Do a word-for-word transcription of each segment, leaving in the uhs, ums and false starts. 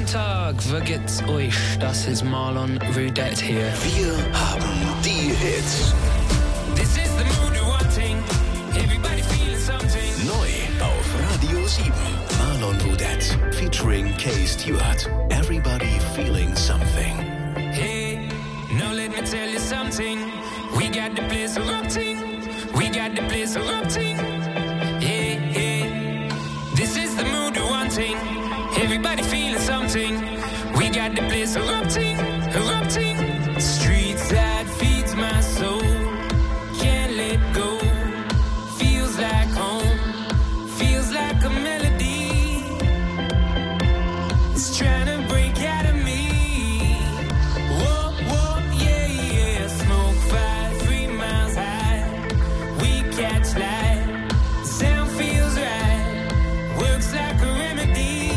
Tag, wie geht's euch? Das ist Marlon Rudette hier. Wir haben die Hits. This is the mood you're wanting. Everybody feeling something. Neu auf Radio sieben. Marlon Rudette featuring Kay Stewart. Everybody feeling something. Hey, now let me tell you something. We got the place erupting. We got the place erupting. Hey, hey. This is the mood you're wanting. Everybody feeling something. We got the place erupting, erupting. Streets that feeds my soul. Can't let go. Feels like home. Feels like a melody. It's trying to break out of me. Whoa, whoa, yeah, yeah. Smoke fire three miles high. We catch light. Sound feels right. Works like a remedy.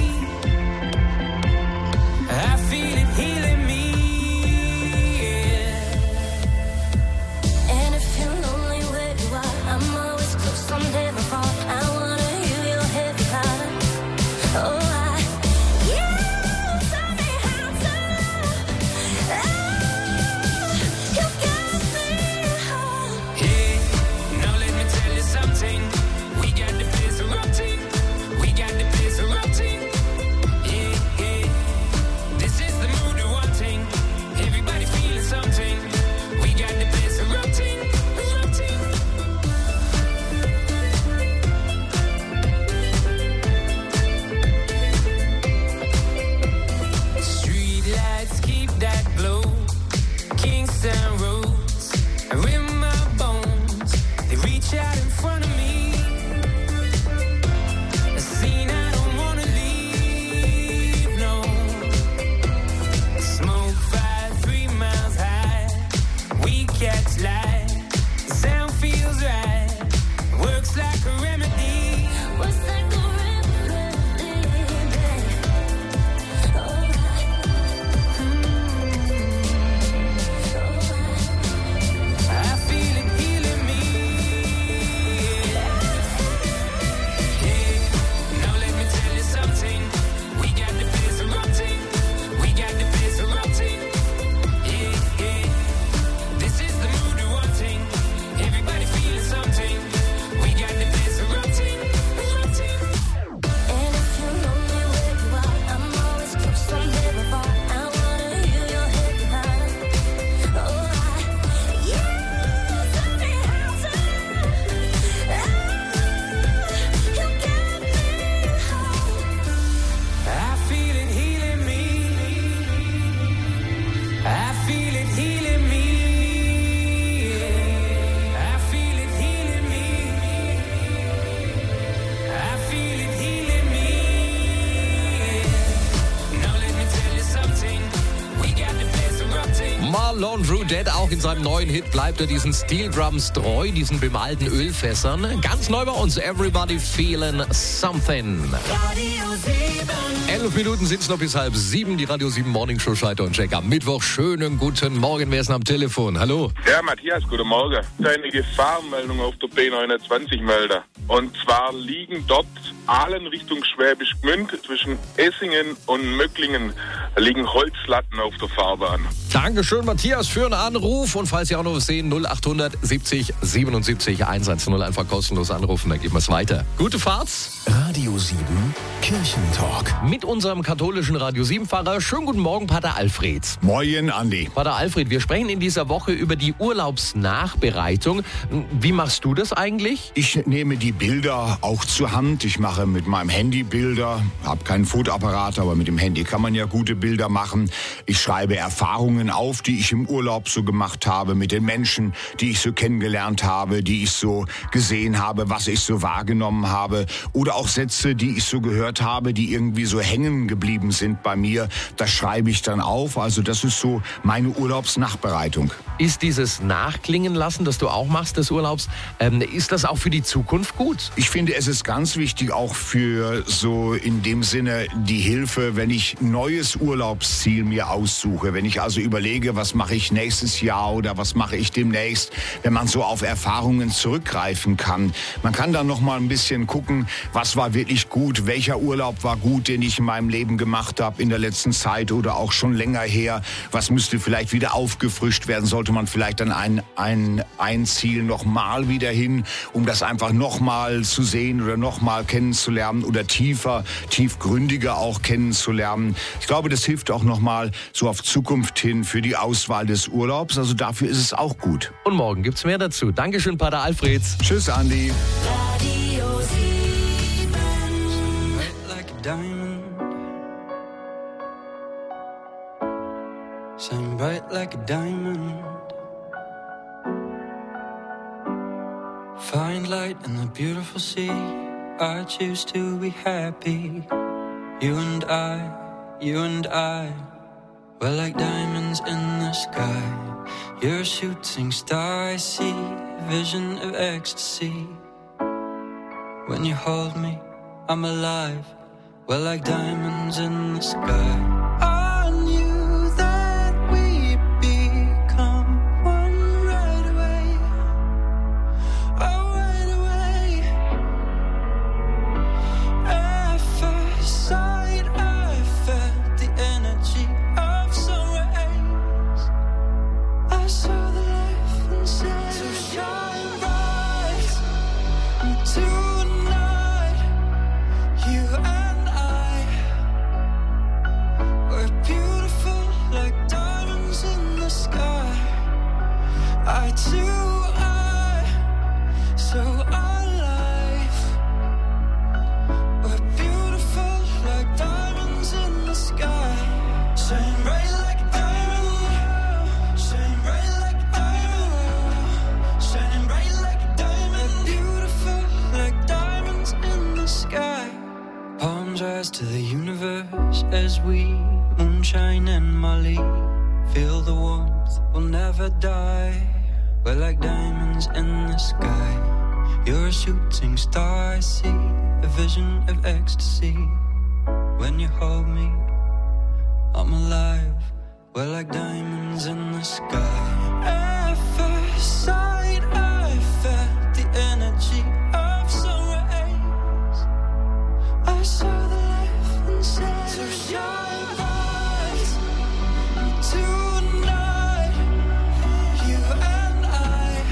I feel it healing me, yeah. And if you're lonely where you are, I'm always close, I'm never far. I wanna hear your heavy heart. Oh, I, you tell me how to love. Oh, you got me home. Hey, now let me tell you something. We got the place erupting. We got the place erupting. Yeah, yeah. This is the mood you're wanting. Everybody feeling something. We got the place erupting, erupting. Street lights keep that glow. Kingston roads are in my bones. They reach out in front of me. A scene I don't wanna leave, no. Smoke fire three miles high. We catch light. Sound feels right. Works like a remedy. What's like a remedy, babe? Oh, I feel it healing me. Hey, now let me tell you something. We got the place erupting. We got the place erupting. Yeah, yeah. This is the mood you're wanting. Everybody feeling something. We got the place erupting, erupting. and if you're lonely where you are, I'm always close, I'm never far. I wanna hear your heavy heart. Oh, I, you tell me how to love. Oh, you got me home. I feel it healing me. I feel it healing me. I feel it healing me. I feel it healing me. Now let me tell you something. We got the place erupting. Marlon Rudette, auch in seinem neuen Hit bleibt er diesen Steel Drums treu, diesen bemalten Ölfässern. Ganz neu bei uns, Everybody Feeling Something. Radio sieben. Elf Minuten sind es noch bis halb sieben, die Radio sieben Morning Show Scheiter und Check am Mittwoch. Schönen guten Morgen, wer ist denn am Telefon? Hallo? Ja, Matthias, guten Morgen. Eine Gefahrenmeldung auf der B neunundzwanzig melden. Und zwar liegen dort Aalen Richtung Schwäbisch Gmünd zwischen Essingen und Möcklingen liegen Holzlatten auf der Fahrbahn. Dankeschön, Matthias, für einen Anruf. Und falls Sie auch noch was sehen, null acht siebzig siebenundsiebzig hundertzehn einfach kostenlos anrufen, dann geben wir es weiter. Gute Fahrt. Radio sieben Kirchentalk. Mit unserem katholischen Radio sieben Pfarrer. Schönen guten Morgen, Pater Alfred. Moin, Andi. Pater Alfred, wir sprechen in dieser Woche über die Urlaubsnachbereitung. Wie machst du das eigentlich? Ich nehme die Bilder auch zur Hand. Ich mache mit meinem Handy Bilder. Habe keinen Fotoapparat, aber mit dem Handy kann man ja gute Bilder machen. Ich schreibe Erfahrungen auf, die ich im Urlaub so gemacht habe, mit den Menschen, die ich so kennengelernt habe, die ich so gesehen habe, was ich so wahrgenommen habe. Oder auch Sätze, die ich so gehört habe, die irgendwie so hängen geblieben sind bei mir. Das schreibe ich dann auf. Also das ist so meine Urlaubsnachbereitung. Ist dieses Nachklingen lassen, das du auch machst des Urlaubs, ähm, ist das auch für die Zukunft gut? Ich finde, es ist ganz wichtig, auch für so in dem Sinne die Hilfe, wenn ich neues Urlaub Urlaubsziel mir aussuche, wenn ich also überlege, was mache ich nächstes Jahr oder was mache ich demnächst, wenn man so auf Erfahrungen zurückgreifen kann. Man kann dann noch mal ein bisschen gucken, was war wirklich gut, welcher Urlaub war gut, den ich in meinem Leben gemacht habe in der letzten Zeit oder auch schon länger her. Was müsste vielleicht wieder aufgefrischt werden? Sollte man vielleicht dann ein, ein, ein Ziel noch mal wieder hin, um das einfach noch mal zu sehen oder noch mal kennenzulernen oder tiefer, tiefgründiger auch kennenzulernen. Ich glaube, das hilft auch noch mal so auf Zukunft hin für die Auswahl des Urlaubs. Also dafür ist es auch gut. Und morgen gibt's mehr dazu. Dankeschön, Pater Alfreds. Tschüss, Andi. Radio sieben. Like a diamond, shine bright like a diamond. Find light in the beautiful sea. I choose to be happy. You and I, you and I, we're like diamonds in the sky. You're a shooting star, I see a vision of ecstasy. When you hold me, I'm alive. We're like diamonds in the sky. I knew that we'd become one right away. Oh, right away. At first sight, I felt the energy of sun rays. I saw the life inside. So shine bright tonight. You and I, we're beautiful like diamonds in the sky. I too, I, so alive. We're beautiful like diamonds in the sky. Shine bright like a diamond. Shine bright like a diamond. Shining bright like a diamond. We're beautiful like diamonds in the sky. Palms rise to the universe as we moonshine and Molly. Feel the warmth, we'll never die. We're like diamonds in the sky. You're a shooting star, I see a vision of ecstasy. When you hold me, I'm alive. We're like diamonds in the sky. At first sight, I felt the energy of sun rays. I saw the life inside. So shine bright tonight. You and I,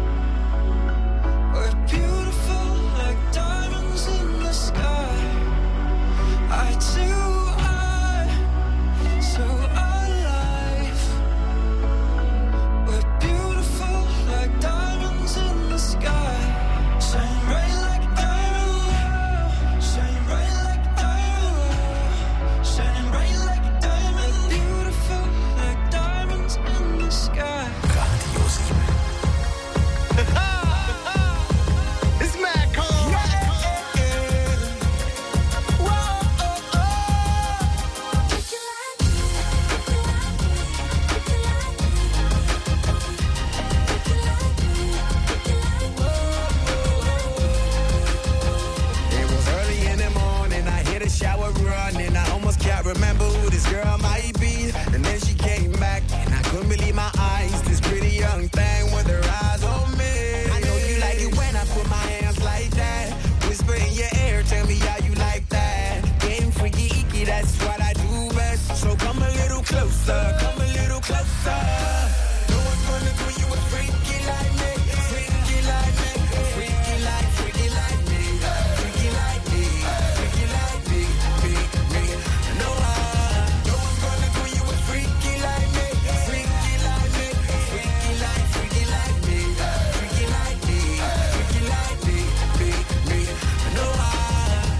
we're beautiful like diamonds in the sky. I too, I, so alive. We're beautiful like diamonds in the sky. Shine bright like a diamond. Shine bright like a diamond. Shining bright like a diamond. We're beautiful like diamonds in the sky. Radio sieben. It's mad cold. It was early in the morning, I hit a shower running. I almost can't remember who this girl might be. And then she came back, and I couldn't believe my eyes. This pretty young thing with her eyes on me. I know you like it when I put my hands like that. Whisper in your ear, tell me how you like that. Getting freaky, icky, that's what I do best. So come a little closer, come a little closer. No one's gonna do you a freaky like me. Freaky like me. Freaky like, freaky like me. Freaky like me. Freaky like me. Me, me. No one, no one's gonna do you a freaky like me. Freaky like me. Freaky like, freaky like me. Freaky like me. Freaky like me. Me, me. No one,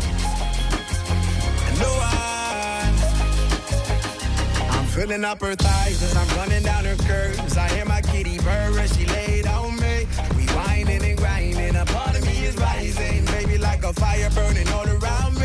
no one. I'm filling up her thighs as I'm running down her curves. I hear my kitty purr as she laid on me. We whining and grinding, a part of me is rising, baby, like a fire burning all around me.